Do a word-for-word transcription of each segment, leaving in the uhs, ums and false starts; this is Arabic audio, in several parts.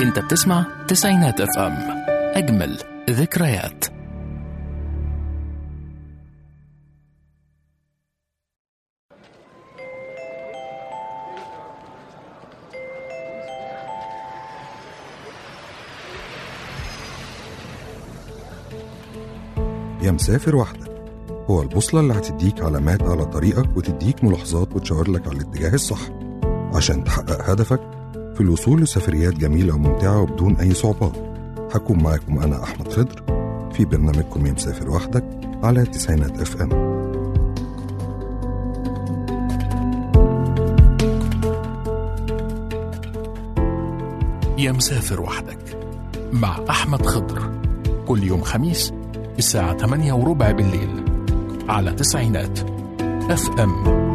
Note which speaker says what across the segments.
Speaker 1: انت بتسمع تسعينات اف ام، اجمل ذكريات.
Speaker 2: يا مسافر وحدك هو البوصلة اللي هتديك علامات على طريقك وتديك ملاحظات وتشاور لك على الاتجاه الصح عشان تحقق هدفك في الوصول لسفريات جميلة وممتعة وبدون أي صعوبات. هكون معاكم أنا أحمد خضر في برنامجكم يا مسافر وحدك على تسعينات اف ام.
Speaker 1: يا مسافر وحدك مع أحمد خضر، كل يوم خميس الساعة ثمانية وربع بالليل على تسعينات اف ام.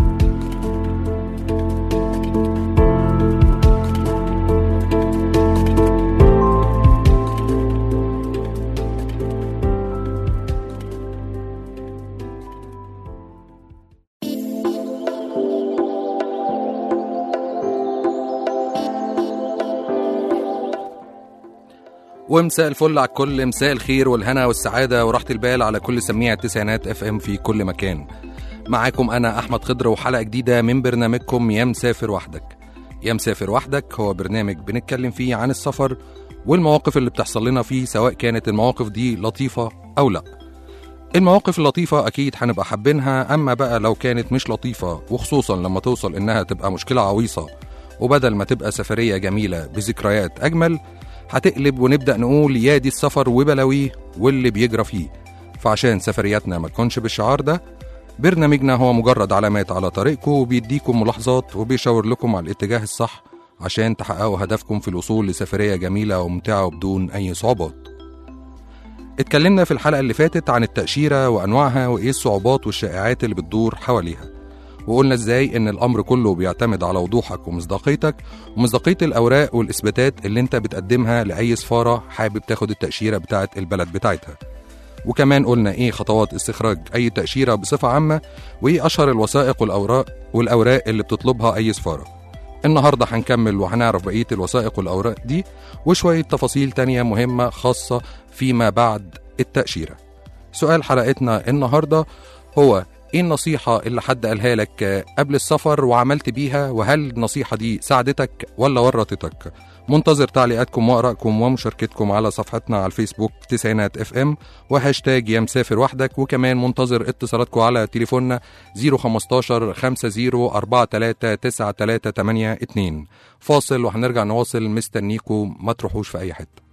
Speaker 3: ومساء الفل على الكل، مساء الخير والهنا والسعادة وراحة البال على كل سميع التسعينات اف ام في كل مكان. معاكم أنا أحمد خضر وحلقة جديدة من برنامجكم يا مسافر وحدك. يا مسافر وحدك هو برنامج بنتكلم فيه عن السفر والمواقف اللي بتحصل لنا فيه، سواء كانت المواقف دي لطيفة أو لا. المواقف اللطيفة أكيد هنبقى حابينها، أما بقى لو كانت مش لطيفة وخصوصا لما توصل إنها تبقى مشكلة عويصة وبدل ما تبقى سفرية جميلة بذكريات أجمل هتقلب ونبدأ نقول يا دي السفر وبلاويه واللي بيجرى فيه. فعشان سفرياتنا ما تكونش بالشعار ده، برنامجنا هو مجرد علامات على طريقكم وبيديكم ملاحظات وبيشاور لكم على الاتجاه الصح عشان تحققوا هدفكم في الوصول لسفرية جميلة وممتعة وبدون أي صعوبات. اتكلمنا في الحلقة اللي فاتت عن التأشيرة وأنواعها وإيه الصعوبات والشائعات اللي بتدور حواليها، وقلنا ازاي ان الامر كله بيعتمد على وضوحك ومصداقيتك ومصداقية الاوراق والاثباتات اللي انت بتقدمها لاي سفارة حابب تاخد التأشيرة بتاعه البلد بتاعتها. وكمان قلنا ايه خطوات استخراج اي تأشيرة بصفة عامة، وايه اشهر الوثائق والاوراق والاوراق اللي بتطلبها اي سفارة. النهاردة هنكمل وهنعرف بقية الوثائق والاوراق دي وشوية تفاصيل تانية مهمة خاصة فيما بعد التأشيرة. سؤال حلقتنا النهاردة هو ايه النصيحة اللي حد قالها لك قبل السفر وعملت بيها، وهل النصيحة دي ساعدتك ولا ورطتك؟ منتظر تعليقاتكم وآرائكم ومشاركتكم على صفحتنا على الفيسبوك تسعينات اف ام وهاشتاج يا مسافر وحدك، وكمان منتظر اتصالاتكم على تليفوننا صفر خمستاشر خمسة أربعة تلاتة تسعة تلاتة تمانية اتنين. فاصل وهنرجع نواصل، مستنيكم ما تروحوش في اي حتة.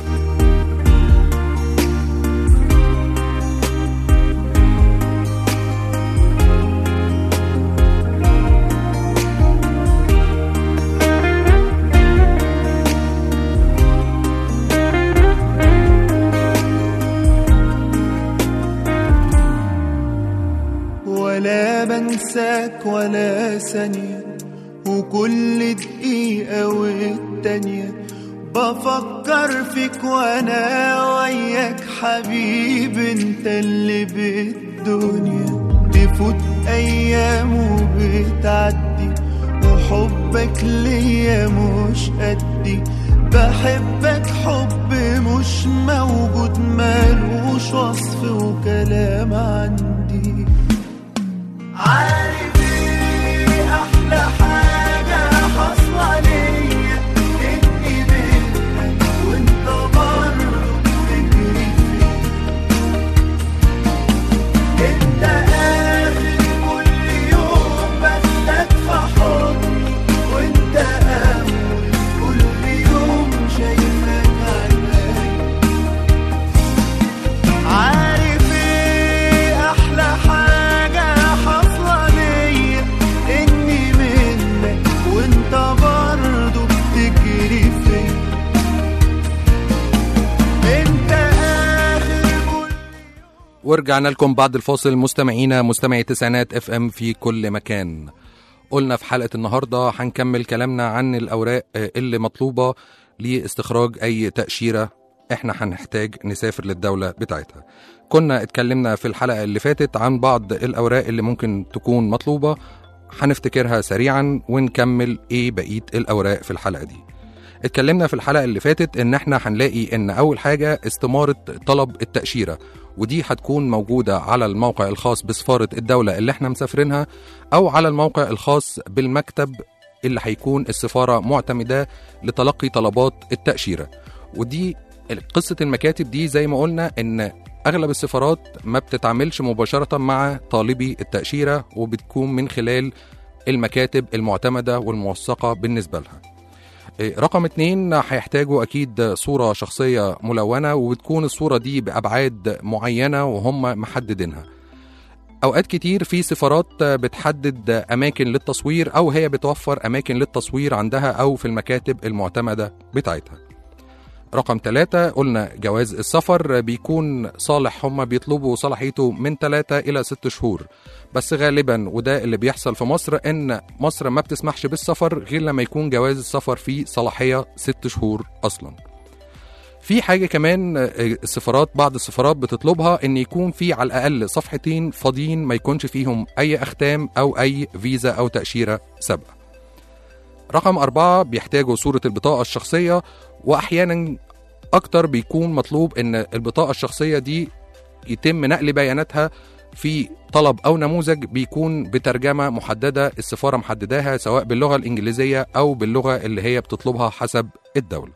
Speaker 4: ولا بنساك ولا ثانية، وكل دقيقة والتانية بفكر فيك وانا وياك حبيب، انت اللي بالدنيا. تفوت ايام وبتعدي وحبك ليا مش قدي، بحبك حب مش موجود مالوش وصف وكلام عندي. عارف ايه احلى حاجة حصلة ليا، اني منك وانت برضه بتجري فيا. انت اخر كل يوم بسلك في حضني، وانت اول كل يوم شايفك عيني. عارف ايه احلى حاجة حصلة ليا، اني منك وانت برضه بتجري فيا. انت اخر كل.
Speaker 3: ورجعنا لكم بعد الفاصل مستمعينا مستمعي تسعينات اف ام في كل مكان. قلنا في حلقة النهاردة هنكمل كلامنا عن الأوراق اللي مطلوبة لاستخراج أي تأشيرة احنا هنحتاج نسافر للدولة بتاعتها. كنا اتكلمنا في الحلقة اللي فاتت عن بعض الأوراق اللي ممكن تكون مطلوبة، هنفتكرها سريعا ونكمل ايه بقية الأوراق في الحلقة دي. اتكلمنا في الحلقة اللي فاتت ان احنا هنلاقي ان اول حاجة استمارة طلب التأشيرة، ودي هتكون موجودة على الموقع الخاص بسفارة الدولة اللي احنا مسافرينها او على الموقع الخاص بالمكتب اللي هيكون السفارة معتمدة لتلقي طلبات التأشيرة. ودي قصة المكاتب دي زي ما قلنا ان اغلب السفارات ما بتتعاملش مباشرة مع طالبي التأشيرة، وبتكون من خلال المكاتب المعتمدة والموثقة بالنسبة لها. رقم اتنين، هيحتاجوا أكيد صورة شخصية ملونة، وبتكون الصورة دي بأبعاد معينة وهم محددينها. أوقات كتير في سفارات بتحدد أماكن للتصوير أو هي بتوفر أماكن للتصوير عندها أو في المكاتب المعتمدة بتاعتها. رقم ثلاثة، قلنا جواز السفر بيكون صالح، هم بيطلبوا صلاحيته من ثلاثة إلى ست شهور، بس غالبا وده اللي بيحصل في مصر إن مصر ما بتسمحش بالسفر غير لما يكون جواز السفر فيه صلاحية ست شهور أصلا. في حاجة كمان السفارات بعض السفارات بتطلبها إن يكون في على الأقل صفحتين فاضيين ما يكونش فيهم أي أختام أو أي فيزا أو تأشيرة سابقة. رقم أربعة، بيحتاجوا صورة البطاقة الشخصية، وأحيانا أكتر بيكون مطلوب إن البطاقة الشخصية دي يتم نقل بياناتها في طلب أو نموذج بيكون بترجمة محددة السفارة محدداها سواء باللغة الإنجليزية أو باللغة اللي هي بتطلبها حسب الدولة.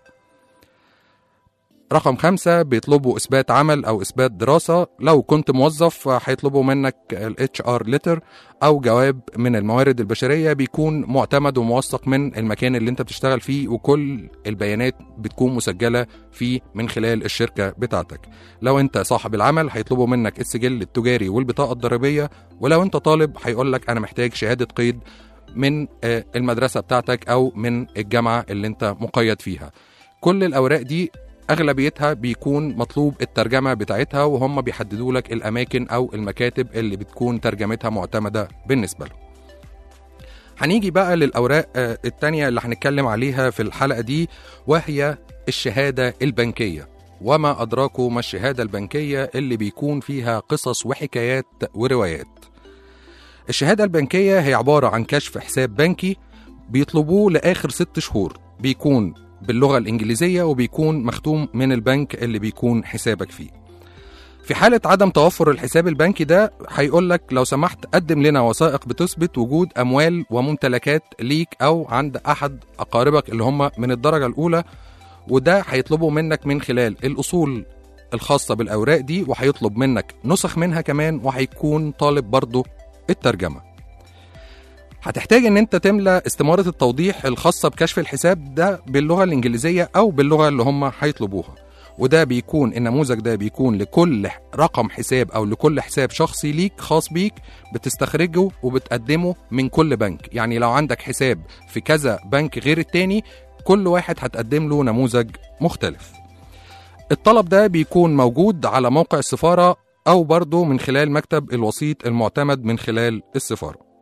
Speaker 3: رقم خمسة، بيطلبوا إثبات عمل أو إثبات دراسة. لو كنت موظف هيطلبوا منك ال إتش آر letter أو جواب من الموارد البشرية بيكون معتمد وموثق من المكان اللي انت بتشتغل فيه، وكل البيانات بتكون مسجلة فيه من خلال الشركة بتاعتك. لو انت صاحب العمل هيطلبوا منك السجل التجاري والبطاقة الضريبية، ولو انت طالب هيقولك أنا محتاج شهادة قيد من المدرسة بتاعتك أو من الجامعة اللي انت مقيد فيها. كل الأوراق دي أغلبيتها بيكون مطلوب الترجمة بتاعتها، وهم بيحددوا لك الأماكن أو المكاتب اللي بتكون ترجمتها معتمدة بالنسبة له. هنيجي بقى للأوراق التانية اللي هنتكلم عليها في الحلقة دي، وهي الشهادة البنكية. وما أدراكوا ما الشهادة البنكية اللي بيكون فيها قصص وحكايات وروايات. الشهادة البنكية هي عبارة عن كشف حساب بنكي بيطلبوه لآخر ست شهور، بيكون باللغة الإنجليزية وبيكون مختوم من البنك اللي بيكون حسابك فيه. في حالة عدم توفر الحساب البنكي ده هيقولك لو سمحت قدم لنا وثائق بتثبت وجود أموال وممتلكات ليك أو عند أحد أقاربك اللي هم من الدرجة الأولى، وده هيطلبوا منك من خلال الأصول الخاصة بالأوراق دي، وهيطلب منك نسخ منها كمان، وهيكون طالب برضو الترجمة. هتحتاج ان انت تملى استمارة التوضيح الخاصة بكشف الحساب ده باللغة الانجليزية او باللغة اللي هم هيطلبوها، وده بيكون النموذج ده بيكون لكل رقم حساب او لكل حساب شخصي ليك خاص بيك بتستخرجه وبتقدمه من كل بنك. يعني لو عندك حساب في كذا بنك غير التاني، كل واحد هتقدم له نموذج مختلف. الطلب ده بيكون موجود على موقع السفارة او برضه من خلال مكتب الوسيط المعتمد من خلال السفارة.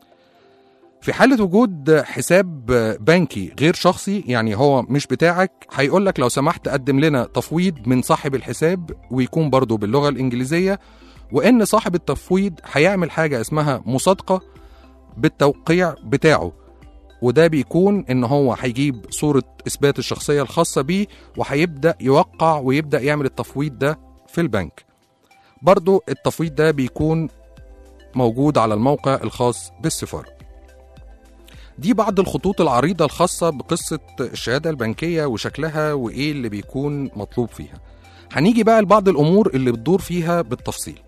Speaker 3: في حالة وجود حساب بنكي غير شخصي، يعني هو مش بتاعك، هيقولك لو سمحت قدم لنا تفويض من صاحب الحساب، ويكون برضو باللغة الإنجليزية، وإن صاحب التفويض هيعمل حاجة اسمها مصادقة بالتوقيع بتاعه، وده بيكون إن هو هيجيب صورة إثبات الشخصية الخاصة بيه وهيبدأ يوقع ويبدأ يعمل التفويض ده في البنك. برضو التفويض ده بيكون موجود على الموقع الخاص بالسفارة. دي بعض الخطوط العريضة الخاصة بقصة الشهادة البنكية وشكلها وإيه اللي بيكون مطلوب فيها. هنيجي بقى لبعض الأمور اللي بتدور فيها بالتفصيل.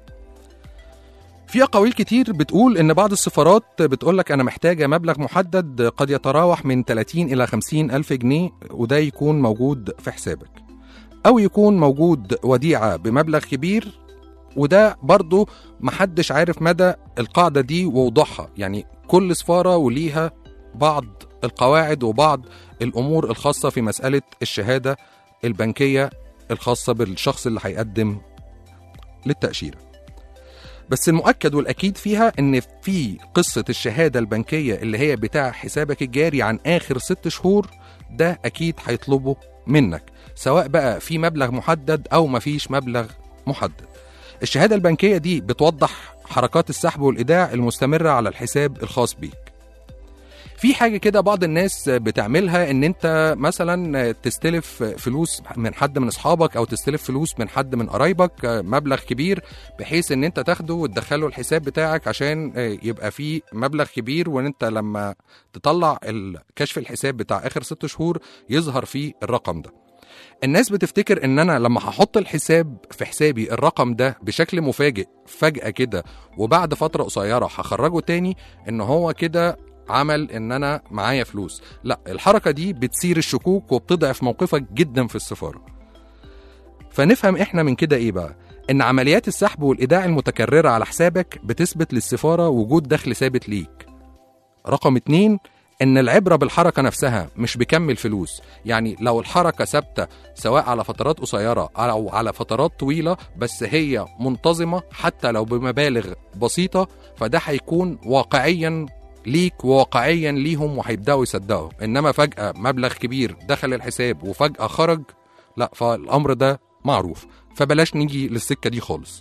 Speaker 3: في أقاويل كتير بتقول إن بعض السفارات بتقولك أنا محتاجة مبلغ محدد قد يتراوح من ثلاثين إلى خمسين ألف جنيه، وده يكون موجود في حسابك، أو يكون موجود وديعة بمبلغ كبير، وده برضو محدش عارف مدى القاعدة دي ووضوحها. يعني كل سفارة وليها بعض القواعد وبعض الأمور الخاصة في مسألة الشهادة البنكية الخاصة بالشخص اللي هيقدم للتأشيرة. بس المؤكد والأكيد فيها إن في قصة الشهادة البنكية اللي هي بتاع حسابك الجاري عن آخر ست شهور، ده أكيد هيطلبه منك سواء بقى في مبلغ محدد أو مفيش مبلغ محدد. الشهادة البنكية دي بتوضح حركات السحب والإيداع المستمرة على الحساب الخاص بيك. في حاجة كده بعض الناس بتعملها، ان انت مثلا تستلف فلوس من حد من اصحابك او تستلف فلوس من حد من قرايبك مبلغ كبير، بحيث ان انت تاخده وتدخله الحساب بتاعك عشان يبقى فيه مبلغ كبير، وان انت لما تطلع كشف الحساب بتاع اخر ست شهور يظهر فيه الرقم ده. الناس بتفتكر ان انا لما هحط الحساب في حسابي الرقم ده بشكل مفاجئ فجأة كده وبعد فترة قصيرة هخرجه تاني، ان هو كده عمل ان انا معايا فلوس. لا، الحركة دي بتثير الشكوك وبتضعف موقفك جدا في السفارة. فنفهم احنا من كده ايه بقى؟ ان عمليات السحب والايداع المتكررة على حسابك بتثبت للسفارة وجود دخل ثابت ليك. رقم اتنين، ان العبرة بالحركة نفسها مش بكم الفلوس. يعني لو الحركة ثابتة سواء على فترات قصيرة او على فترات طويلة، بس هي منتظمة حتى لو بمبالغ بسيطة، فده هيكون واقعيا ليك وواقعيا ليهم وهيبداوا يصدقوا. انما فجأة مبلغ كبير دخل الحساب وفجأة خرج، لا، فالامر ده معروف، فبلاش نيجي للسكة دي خالص.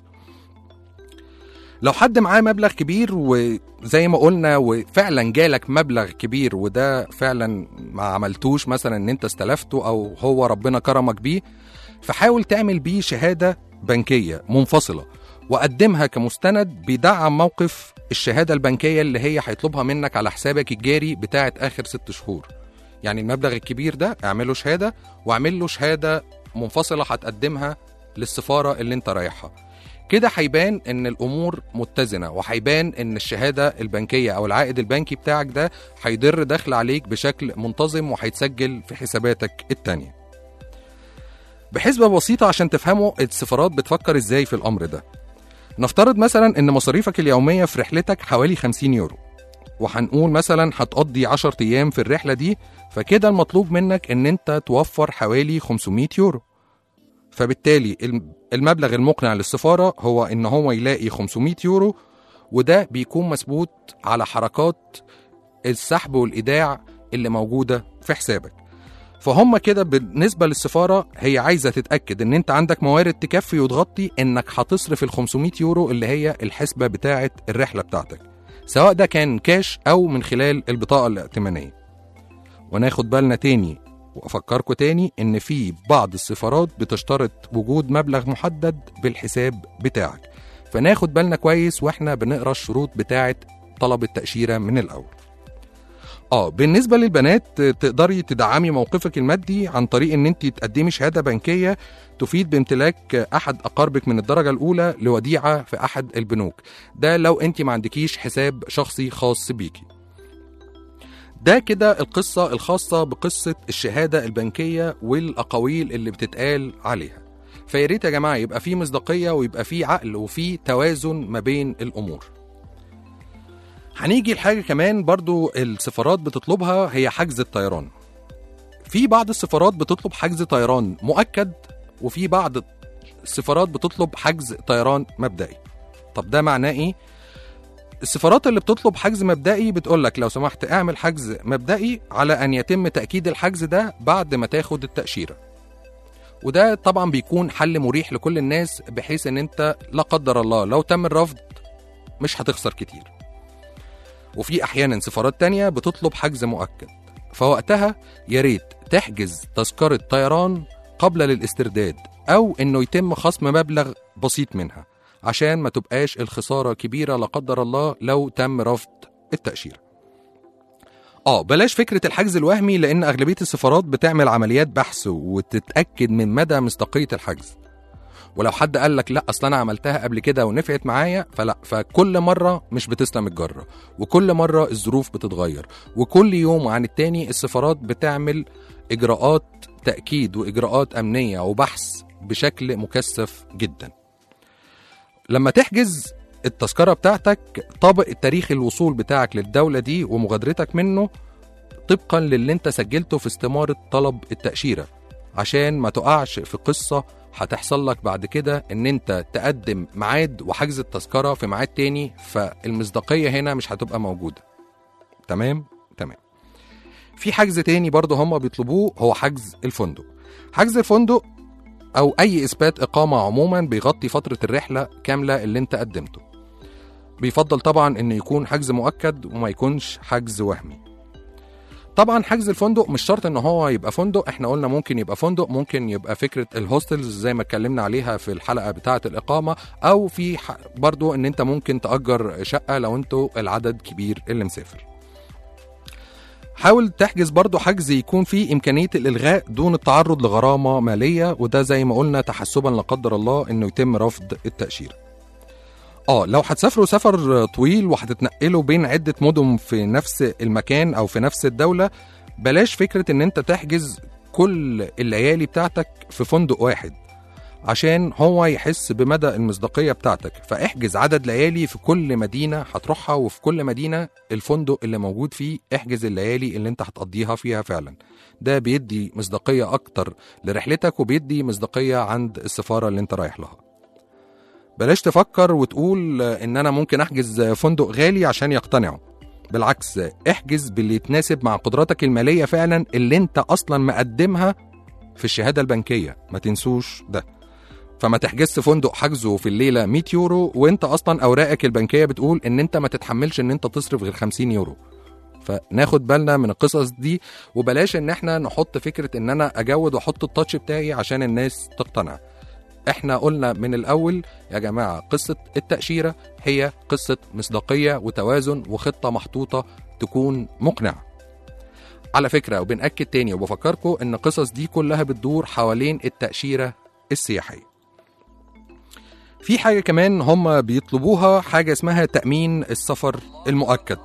Speaker 3: لو حد معاه مبلغ كبير وزي ما قلنا وفعلا جالك مبلغ كبير وده فعلا ما عملتوش، مثلا ان انت استلفته او هو ربنا كرمك بيه، فحاول تعمل بيه شهادة بنكية منفصلة وقدمها كمستند بيدعم موقف الشهادة البنكية اللي هي هيطلبها منك على حسابك الجاري بتاعة آخر ست شهور. يعني المبلغ الكبير ده اعمله شهادة، واعمل له شهادة منفصلة هتقدمها للسفارة اللي انت رايحها. كده هيبان ان الامور متزنة، وهيبان ان الشهادة البنكية او العائد البنكي بتاعك ده هيدر دخل عليك بشكل منتظم وهيتسجل في حساباتك التانية. بحسبة بسيطة عشان تفهموا السفارات بتفكر ازاي في الامر ده. نفترض مثلا ان مصاريفك اليومية في رحلتك حوالي خمسين يورو، وهنقول مثلا هتقضي عشر ايام في الرحلة دي، فكده المطلوب منك ان انت توفر حوالي خمسمائة يورو. فبالتالي المبلغ المقنع للسفارة هو ان هو يلاقي خمسمائة يورو، وده بيكون مثبوت على حركات السحب والإيداع اللي موجودة في حسابك. فهم كده بالنسبة للسفارة هي عايزة تتأكد ان انت عندك موارد تكفي وتغطي انك هتصرف ال خمسمائة يورو اللي هي الحسبة بتاعة الرحلة بتاعتك، سواء ده كان كاش او من خلال البطاقة الائتمانية. وناخد بالنا تاني وأفكركم تاني إن في بعض السفارات بتشترط وجود مبلغ محدد بالحساب بتاعك، فناخد بالنا كويس وإحنا بنقرأ الشروط بتاعة طلب التأشيرة من الأول. آه بالنسبة للبنات تقدري تدعمي موقفك المادي عن طريق إن أنت تقدمي شهادة بنكية تفيد بامتلاك أحد أقاربك من الدرجة الأولى لوديعة في أحد البنوك، ده لو أنت ما عندكيش حساب شخصي خاص بيكي. ده كده القصة الخاصة بقصة الشهادة البنكية والأقاويل اللي بتتقال عليها. فياريت يا جماعة يبقى فيه مصداقية ويبقى فيه عقل وفيه توازن ما بين الأمور. هنيجي لحاجة كمان برضو السفارات بتطلبها، هي حجز الطيران. في بعض السفارات بتطلب حجز طيران مؤكد، وفي بعض السفارات بتطلب حجز طيران مبدئي. طب ده معناه ايه؟ السفارات اللي بتطلب حجز مبدئي بتقولك لو سمحت اعمل حجز مبدئي على ان يتم تأكيد الحجز ده بعد ما تاخد التأشيرة، وده طبعا بيكون حل مريح لكل الناس، بحيث ان انت لا قدر الله لو تم الرفض مش هتخسر كتير. وفي احيانا سفارات تانية بتطلب حجز مؤكد، فوقتها ياريت تحجز تذكرة طيران قبل الاسترداد، او انه يتم خصم مبلغ بسيط منها عشان ما تبقاش الخسارة كبيرة لا قدر الله لو تم رفض التأشيرة. آه بلاش فكرة الحجز الوهمي، لأن أغلبية السفارات بتعمل عمليات بحث وتتأكد من مدى مصداقية الحجز. ولو حد قال لك لا أصلا أنا عملتها قبل كده ونفعت معايا، فلا، فكل مرة مش بتسلم الجرة، وكل مرة الظروف بتتغير، وكل يوم عن التاني السفارات بتعمل إجراءات تأكيد وإجراءات أمنية وبحث بشكل مكثف جدا. لما تحجز التذكرة بتاعتك طابق تاريخ الوصول بتاعك للدولة دي ومغادرتك منه طبقا للي انت سجلته في استمارة طلب التأشيرة، عشان ما تقعش في قصة هتحصل لك بعد كده ان انت تقدم ميعاد وحجز التذكرة في ميعاد تاني، فالمصداقية هنا مش هتبقى موجودة. تمام تمام. في حجز تاني برضه هم بيطلبوه، هو حجز الفندق. حجز الفندق أو أي إثبات إقامة عموما بيغطي فترة الرحلة كاملة اللي أنت قدمته. بيفضل طبعا إنه يكون حجز مؤكد وما يكونش حجز وهمي. طبعا حجز الفندق مش شرط ان هو يبقى فندق، احنا قلنا ممكن يبقى فندق، ممكن يبقى فكره الهوستلز زي ما اتكلمنا عليها في الحلقه بتاعه الاقامه، او في برضو ان انت ممكن تأجر شقه لو انتوا العدد كبير اللي مسافر. حاول تحجز برضو حجز يكون فيه إمكانية الإلغاء دون التعرض لغرامة مالية، وده زي ما قلنا تحسبا لا قدر الله إنه يتم رفض التأشيرة. آه لو هتسافروا سفر طويل وهتتنقلوا بين عدة مدن في نفس المكان أو في نفس الدولة، بلاش فكرة إن أنت تحجز كل الليالي بتاعتك في فندق واحد عشان هو يحس بمدى المصداقية بتاعتك، فاحجز عدد ليالي في كل مدينة هتروحها، وفي كل مدينة الفندق اللي موجود فيه احجز الليالي اللي انت هتقضيها فيها فعلا. ده بيدي مصداقية اكتر لرحلتك وبيدي مصداقية عند السفارة اللي انت رايح لها. بلاش تفكر وتقول ان انا ممكن احجز فندق غالي عشان يقتنعوا، بالعكس احجز باللي يتناسب مع قدراتك المالية فعلا اللي انت اصلا مقدمها في الشهادة البنكية، ما تنسوش ده. فما تحجزش فندق حجزه في الليلة مية يورو وانت اصلا اوراقك البنكية بتقول ان انت ما تتحملش ان انت تصرف غير خمسين يورو. فناخد بالنا من القصص دي، وبلاش ان احنا نحط فكرة ان انا اجود واحط التاتش بتاعي عشان الناس تقتنع. احنا قلنا من الاول يا جماعة قصة التأشيرة هي قصة مصداقية وتوازن وخطة محطوطة تكون مقنعة. على فكرة وبنأكد تاني وبفكركم ان القصص دي كلها بتدور حوالين التأشيرة السياحية. في حاجة كمان هم بيطلبوها، حاجة اسمها تأمين السفر المؤكد.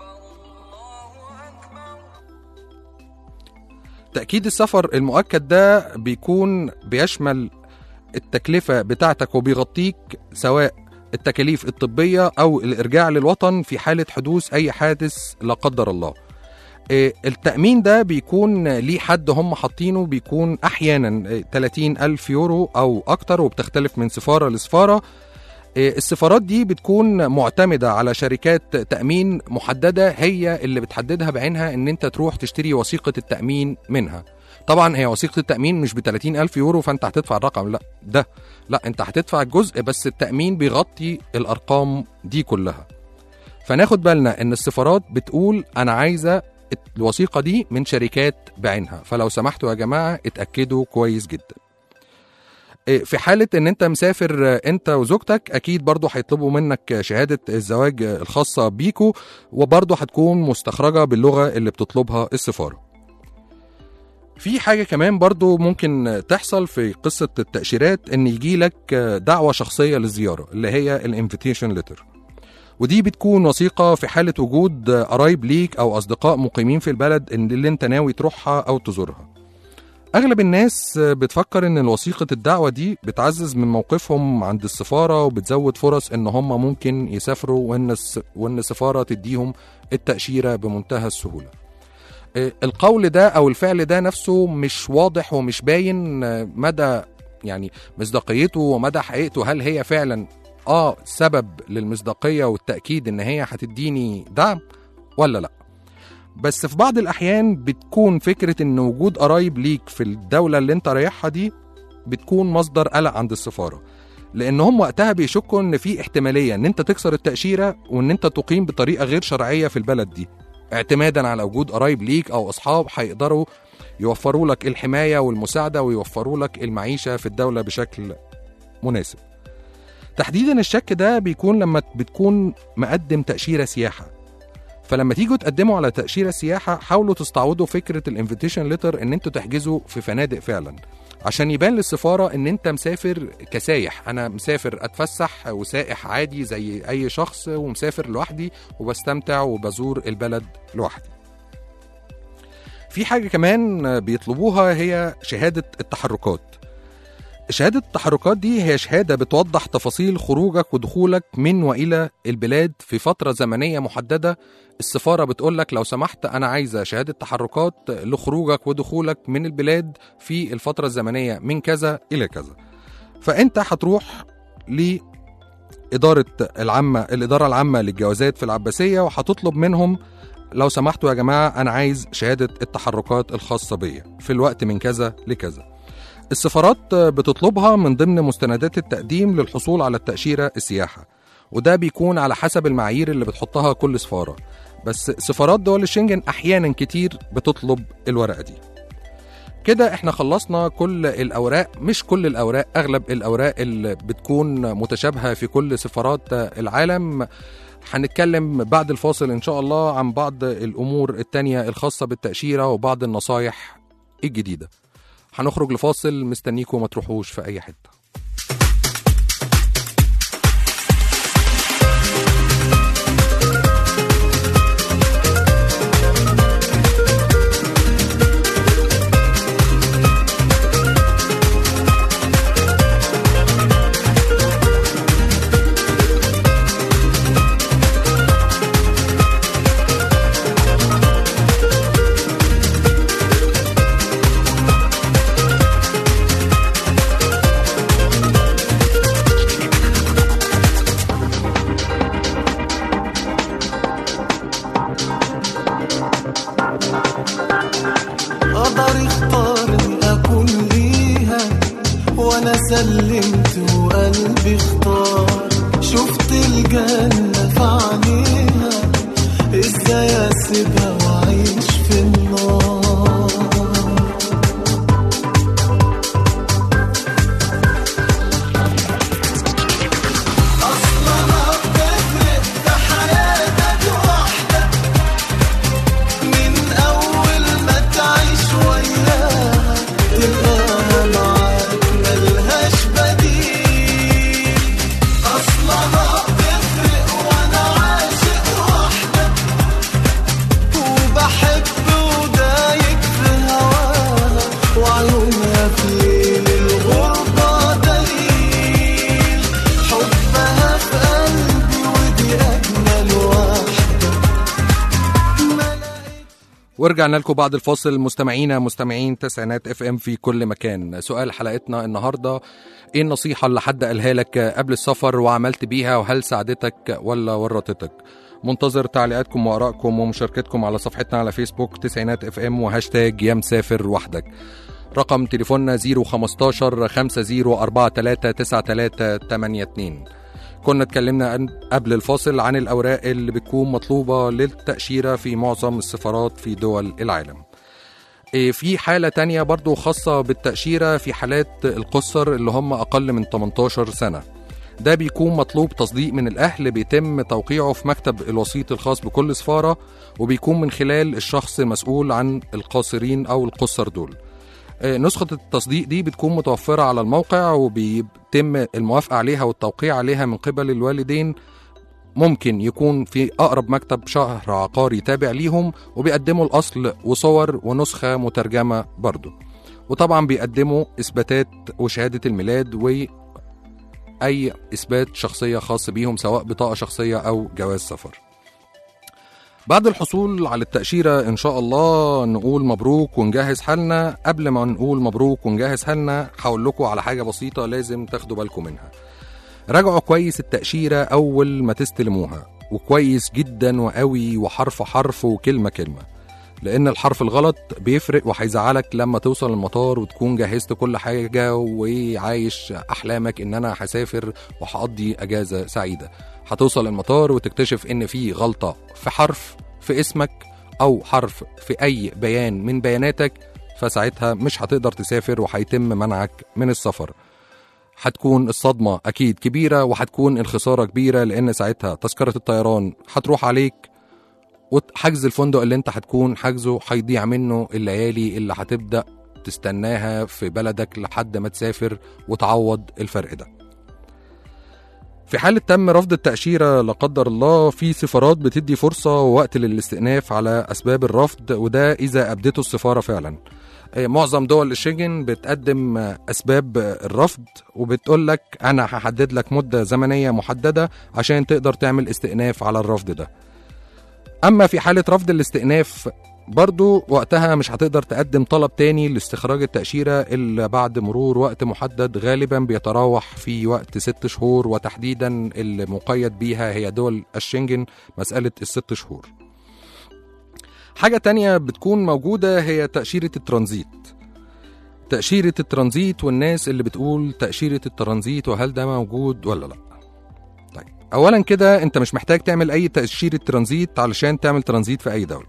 Speaker 3: تأكيد السفر المؤكد ده بيكون بيشمل التكلفة بتاعتك وبيغطيك سواء التكاليف الطبية أو الإرجاع للوطن في حالة حدوث أي حادث لا قدر الله. التأمين ده بيكون ليه حد هم حاطينه، بيكون أحيانا ثلاثين ألف يورو أو أكتر، وبتختلف من سفارة لسفارة. السفارات دي بتكون معتمدة على شركات تأمين محددة هي اللي بتحددها بعينها ان انت تروح تشتري وثيقة التأمين منها. طبعا هي وثيقة التأمين مش بثلاثين ألف يورو فانت هتدفع الرقم لا ده لا انت هتدفع جزء بس، التأمين بيغطي الأرقام دي كلها. فناخد بالنا ان السفارات بتقول انا عايزة الوثيقة دي من شركات بعينها، فلو سمحتوا يا جماعة اتأكدوا كويس جدا. في حالة ان انت مسافر انت وزوجتك اكيد برضو هيطلبوا منك شهادة الزواج الخاصة بيكو، وبرضو هتكون مستخرجة باللغة اللي بتطلبها السفارة. في حاجة كمان برضو ممكن تحصل في قصة التأشيرات، ان يجيلك دعوة شخصية للزيارة اللي هي الانفيتيشن ليتر، ودي بتكون وثيقة في حالة وجود قرايب ليك او اصدقاء مقيمين في البلد اللي انت ناوي تروحها او تزورها. أغلب الناس بتفكر إن الوثيقة الدعوة دي بتعزز من موقفهم عند السفارة وبتزود فرص إن هم ممكن يسافروا وإن وإن السفارة تديهم التأشيرة بمنتهى السهولة. القول ده أو الفعل ده نفسه مش واضح ومش باين مدى يعني مصداقيته ومدى حقيقته، هل هي فعلا آه سبب للمصداقية والتأكيد إن هي هتديني دعم ولا لأ. بس في بعض الأحيان بتكون فكرة إن وجود قرايب ليك في الدولة اللي انت رايحها دي بتكون مصدر قلق عند السفارة، لأن هم وقتها بيشكوا إن في احتمالية إن انت تكسر التأشيرة وإن انت تقيم بطريقة غير شرعية في البلد دي، اعتمادا على وجود قرايب ليك أو أصحاب هيقدروا يوفروا لك الحماية والمساعدة ويوفروا لك المعيشة في الدولة بشكل مناسب. تحديدا الشك ده بيكون لما بتكون مقدم تأشيرة سياحة، فلما تيجوا تقدموا على تأشيرة سياحة حاولوا تستعوضوا فكرة الانفيتيشن ليتر ان انتوا تحجزوا في فنادق فعلا، عشان يبان للسفارة ان انت مسافر كسايح، انا مسافر اتفسح وسائح عادي زي اي شخص ومسافر لوحدي وبستمتع وبزور البلد لوحدي. في حاجة كمان بيطلبوها هي شهادة التحركات. شهادة التحركات دي هي شهادة بتوضح تفاصيل خروجك ودخولك من وإلى البلاد في فترة زمنية محددة. السفارة بتقولك لو سمحت أنا عايزة شهادة تحركات لخروجك ودخولك من البلاد في الفترة الزمنية من كذا إلى كذا. فأنت هتروح لإدارة العامة الإدارة العامة للجوازات في العباسية وهتطلب منهم لو سمحتوا يا جماعة أنا عايز شهادة التحركات الخاصة بيا في الوقت من كذا لكذا. السفارات بتطلبها من ضمن مستندات التقديم للحصول على التأشيرة السياحة، وده بيكون على حسب المعايير اللي بتحطها كل سفارة. بس سفارات دول الشنجن أحيانا كتير بتطلب الورقة دي. كده احنا خلصنا كل الأوراق، مش كل الأوراق، أغلب الأوراق اللي بتكون متشابهة في كل سفارات العالم. هنتكلم بعد الفاصل إن شاء الله عن بعض الأمور التانية الخاصة بالتأشيرة وبعض النصايح الجديدة. هنخرج لفاصل، مستنيكم ما تروحوش في أي حتة.
Speaker 4: سلمت وقلبي اختار، شفت الجنة في عينيها، ازاي اسيبها واعيش في النار. اصلا بتفرق في حياتك وحدك، من اول ما تعيش وياها تلقاها معاك ملهاش بديل. اصلا بتفرق وانا عاشق وحدك، وبحب ودايق في هواها، وعيونها في ليل الغربة دليل، حبها في قلبي ودي أجمل واحدة.
Speaker 3: ورجعنا لكم بعد الفاصل مستمعينا مستمعين تسعينات اف ام في كل مكان. سؤال حلقتنا النهارده: ايه النصيحه اللي حد قالها لك قبل السفر وعملت بيها، وهل ساعدتك ولا ورطتك؟ منتظر تعليقاتكم وارائكم ومشاركتكم على صفحتنا على فيسبوك تسعينات اف ام وهاشتاج يا مسافر وحدك. رقم تليفوننا صفر خمستاشر خمسة صفر أربعة تلاتة تسعة تلاتة تمانية اتنين. كنا اتكلمنا قبل الفاصل عن الأوراق اللي بتكون مطلوبة للتأشيرة في معظم السفارات في دول العالم. في حالة تانية برضو خاصة بالتأشيرة في حالات القُصّر اللي هم أقل من تمنتاشر سنة. ده بيكون مطلوب تصديق من الأهل بيتم توقيعه في مكتب الوسيط الخاص بكل سفارة، وبيكون من خلال الشخص المسؤول عن القاصرين أو القُصّر دول. نسخة التصديق دي بتكون متوفرة على الموقع، وبيتم الموافقة عليها والتوقيع عليها من قبل الوالدين. ممكن يكون في أقرب مكتب شهر عقاري تابع ليهم، وبيقدموا الأصل وصور ونسخة مترجمة برضو، وطبعا بيقدموا إثباتات وشهادة الميلاد وأي إثبات شخصية خاص بيهم سواء بطاقة شخصية أو جواز سفر. بعد الحصول على التأشيرة إن شاء الله نقول مبروك ونجهز حالنا. قبل ما نقول مبروك ونجهز حالنا هقول لكم على حاجة بسيطة لازم تاخدوا بالكم منها. راجعوا كويس التأشيرة أول ما تستلموها، وكويس جدا وقوي وحرف حرف وكلمة كلمة، لأن الحرف الغلط بيفرق وهيزعلك لما توصل المطار وتكون جهزت كل حاجة وعايش أحلامك إن أنا هسافر وهقضي أجازة سعيدة. هتوصل المطار وتكتشف إن في غلطة في حرف في اسمك أو حرف في أي بيان من بياناتك، فساعتها مش هتقدر تسافر وهيتم منعك من السفر. هتكون الصدمة أكيد كبيرة وهتكون الخسارة كبيرة، لأن ساعتها تذكرة الطيران هتروح عليك، وحجز الفندق اللي انت هتكون حجزه هيضيع منه الليالي اللي هتبدأ تستناها في بلدك لحد ما تسافر وتعوض الفرق ده. في حالة تم رفض التأشيرة لا قدر الله، في سفارات بتدي فرصة ووقت للاستئناف على أسباب الرفض، وده إذا أبدته السفارة فعلا. معظم دول الشنجن بتقدم أسباب الرفض وبتقول لك أنا هحدد لك مدة زمنية محددة عشان تقدر تعمل استئناف على الرفض ده. أما في حالة رفض الاستئناف برضو وقتها مش هتقدر تقدم طلب تاني لاستخراج التأشيرة إلا بعد مرور وقت محدد، غالبا بيتراوح في وقت ست شهور، وتحديدا المقيد بيها هي دول الشنجن مسألة الست شهور. حاجة تانية بتكون موجودة هي تأشيرة الترانزيت. تأشيرة الترانزيت والناس اللي بتقول تأشيرة الترانزيت وهل ده موجود ولا لا. طيب اولا كده انت مش محتاج تعمل اي تأشيرة ترانزيت علشان تعمل ترانزيت في اي دولة.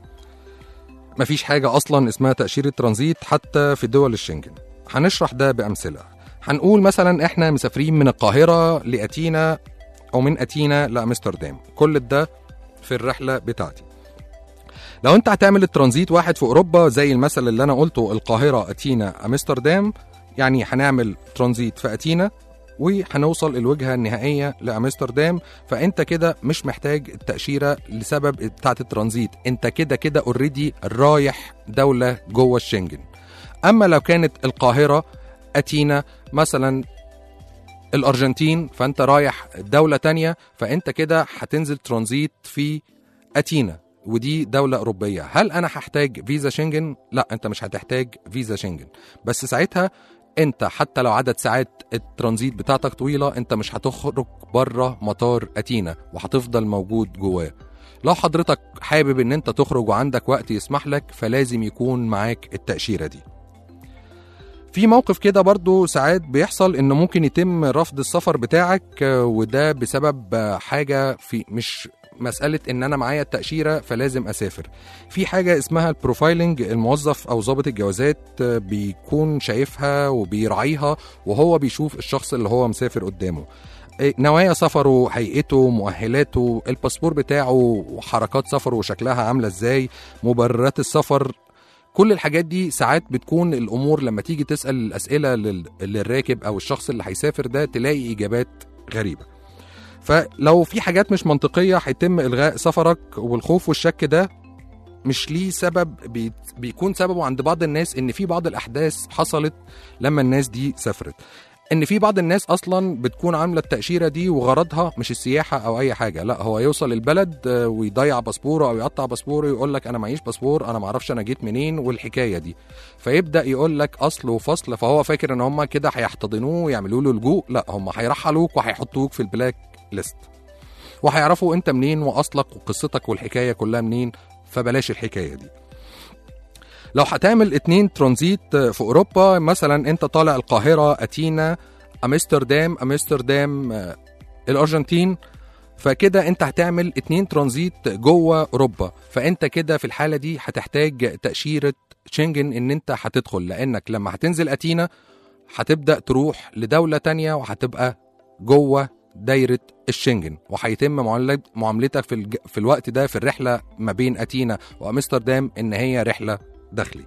Speaker 3: مفيش حاجة اصلا اسمها تأشيرة ترانزيت حتى في دول الشنجن. هنشرح ده بأمثلة. هنقول مثلا احنا مسافرين من القاهرة لأتينا او من أتينا لأمستردام، كل ده في الرحلة بتاعتي. لو انت هتعمل الترانزيت واحد في اوروبا زي المثل اللي انا قلته القاهرة أتينا أمستردام، يعني هنعمل ترانزيت في أتينا وهنوصل الوجهة النهائية لأمستردام، فانت كده مش محتاج التأشيرة لسبب بتاعة الترانزيت، انت كده كده اوريدي رايح دولة جوه الشنجن. اما لو كانت القاهرة أتينا مثلا الأرجنتين، فانت رايح دولة تانية، فانت كده هتنزل ترانزيت في أتينا ودي دولة أوروبية. هل أنا هحتاج فيزا شنجن؟ لا، أنت مش هتحتاج فيزا شنجن، بس ساعتها أنت حتى لو عدد ساعات الترانزيت بتاعتك طويلة أنت مش هتخرج بره مطار أتينا وهتفضل موجود جواه. لو حضرتك حابب أن أنت تخرج وعندك وقت يسمح لك فلازم يكون معاك التأشيرة دي. في موقف كده برضو ساعات بيحصل انه ممكن يتم رفض السفر بتاعك، وده بسبب حاجة في مش مسألة ان انا معايا التأشيرة فلازم اسافر. في حاجة اسمها البروفايلنج، الموظف او ضابط الجوازات بيكون شايفها وبيراعيها وهو بيشوف الشخص اللي هو مسافر قدامه، نوايا سفره، هيئته، مؤهلاته، الباسبور بتاعه، وحركات سفره وشكلها عاملة ازاي، مبررات السفر. كل الحاجات دي ساعات بتكون الأمور لما تيجي تسأل الأسئلة للراكب أو الشخص اللي هيسافر ده تلاقي إجابات غريبة. فلو في حاجات مش منطقية هيتم إلغاء سفرك، والخوف والشك ده مش ليه سبب، بي بيكون سببه عند بعض الناس إن في بعض الأحداث حصلت لما الناس دي سافرت، ان في بعض الناس اصلا بتكون عامله التاشيره دي وغرضها مش السياحه او اي حاجه، لا هو يوصل البلد ويضيع باسبوره او يقطع باسبوره ويقول لك انا معيش باسبور، انا ما اعرفش انا جيت منين والحكايه دي، فيبدا يقول لك اصل وفصل، فهو فاكر ان هم كده هيحتضنوه ويعملوا له لجوء. لا، هم هيرحلوك وهيحطوك في البلاك ليست وهيعرفوا انت منين واصلك وقصتك والحكايه كلها منين، فبلاش الحكايه دي. لو هتعمل اتنين ترانزيت في اوروبا، مثلا انت طالع القاهره اتينا امستردام امستردام الارجنتين، فكده انت هتعمل اتنين ترانزيت جوه اوروبا، فانت كده في الحاله دي هتحتاج تاشيره شنجن ان انت هتدخل، لانك لما هتنزل اتينا هتبدا تروح لدوله تانية وهتبقى جوه دايره الشنجن، وهيتم معاملتك في, الج... في الوقت ده في الرحله ما بين اتينا وامستردام ان هي رحله داخلي.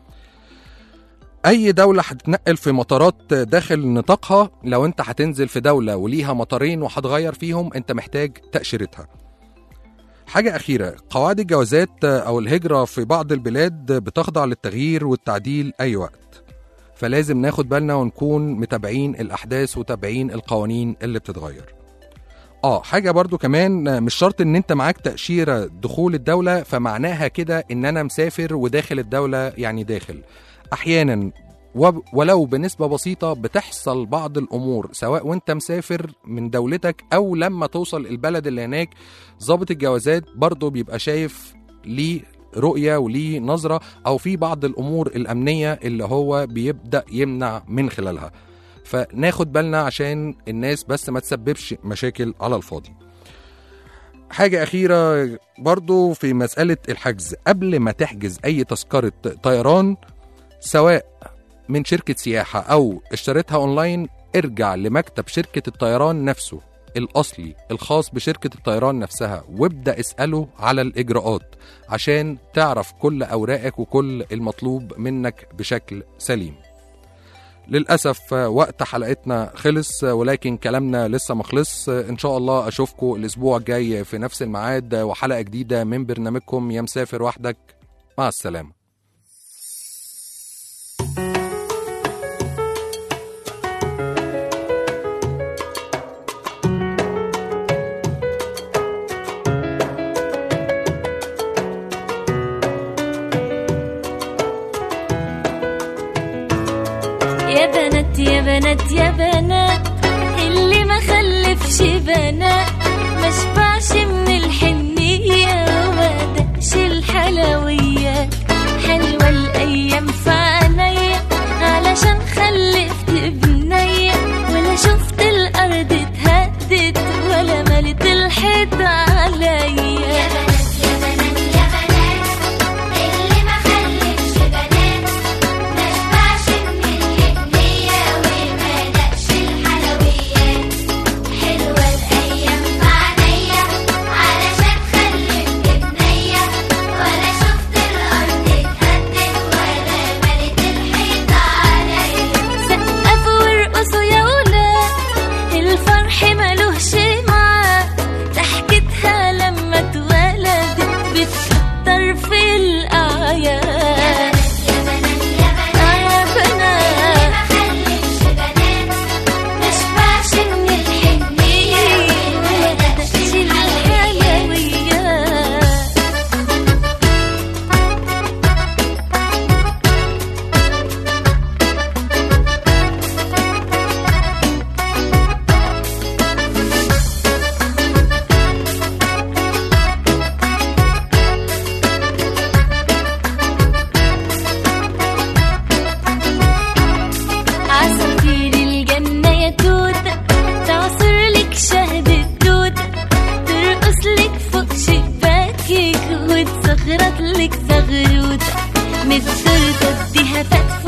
Speaker 3: اي دولة هتتنقل في مطارات داخل نطاقها، لو انت هتنزل في دولة وليها مطارين وهتغير فيهم انت محتاج تأشيرتها. حاجة اخيرة، قواعد الجوازات او الهجرة في بعض البلاد بتخضع للتغيير والتعديل اي وقت، فلازم ناخد بالنا ونكون متابعين الاحداث وتابعين القوانين اللي بتتغير. اه حاجة برضو كمان، مش شرط ان انت معاك تأشيرة دخول الدولة فمعناها كده ان انا مسافر وداخل الدولة يعني داخل. احيانا ولو بنسبة بسيطة بتحصل بعض الامور سواء وانت مسافر من دولتك او لما توصل البلد اللي هناك، ضابط الجوازات برضو بيبقى شايف ليه رؤية وليه نظرة، او في بعض الامور الامنية اللي هو بيبدأ يمنع من خلالها، فناخد بالنا عشان الناس بس ما تسببش مشاكل على الفاضي. حاجة أخيرة برضو في مسألة الحجز، قبل ما تحجز أي تذكرة طيران سواء من شركة سياحة أو اشتريتها أونلاين، ارجع لمكتب شركة الطيران نفسه الأصلي الخاص بشركة الطيران نفسها وابدأ اسأله على الإجراءات عشان تعرف كل أوراقك وكل المطلوب منك بشكل سليم. للأسف وقت حلقتنا خلص، ولكن كلامنا لسه مخلص. إن شاء الله أشوفكم الأسبوع الجاي في نفس الميعاد وحلقة جديدة من برنامجكم يا مسافر وحدك. مع السلامة.
Speaker 5: يا بنات يا بنات يا بنات، اللي ما خلفش بنات ما شبعش من الحنية وما دقش الحلويات. حلوة الأيام في عينيا علشان خلفت بنية، ولا شفت الأرض اتهدت ولا ما زغروطة من التورتة اديها فقفة